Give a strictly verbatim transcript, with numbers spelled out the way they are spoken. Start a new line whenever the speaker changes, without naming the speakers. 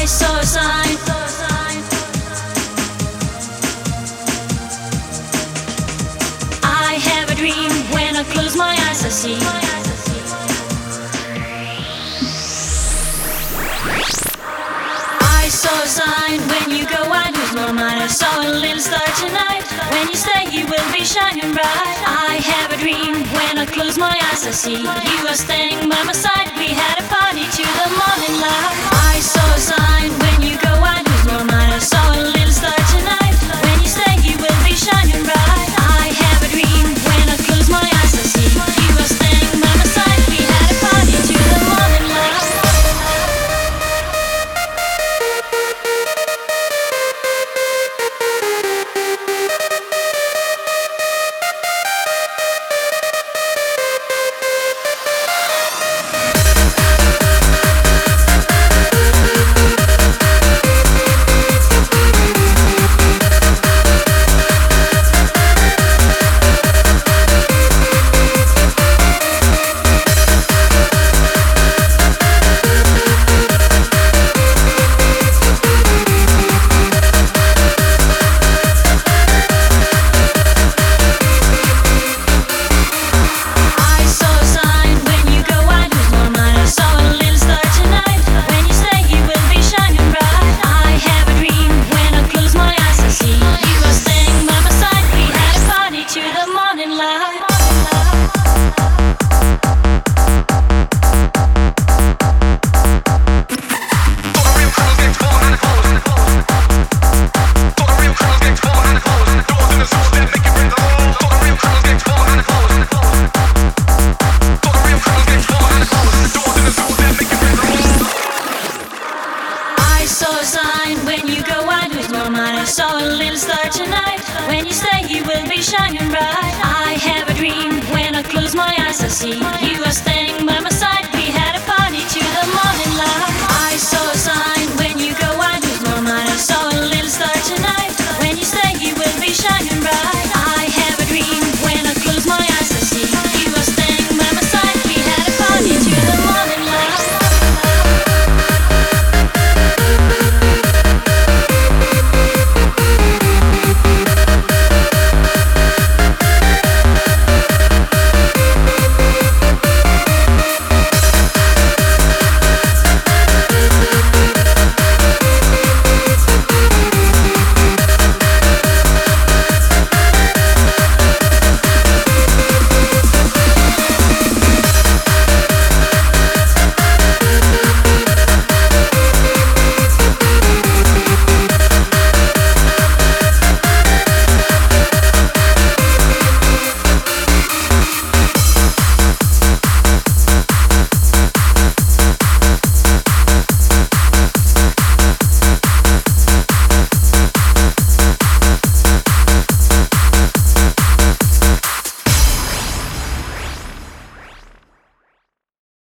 I saw a sign. I have a dream. When I close my eyes I see. I saw a sign. When you go I lose my mind. I saw a little star tonight. When you stay you will be shining bright. I have a dream. When I close my eyes I see. You are standing by my side. We had a party to the morning light. I saw a sign. When you go I lose my mind. I saw a little star tonight. When you stay you will be shining bright. I have a dream. When I close my eyes I see. You are standing by my side. We had a party to the morning light. I saw a sign. When you go I lose my mind. I saw a little star tonight. When you stay you will be shining bright. I have a dream. When I close my eyes I see. You are standing by my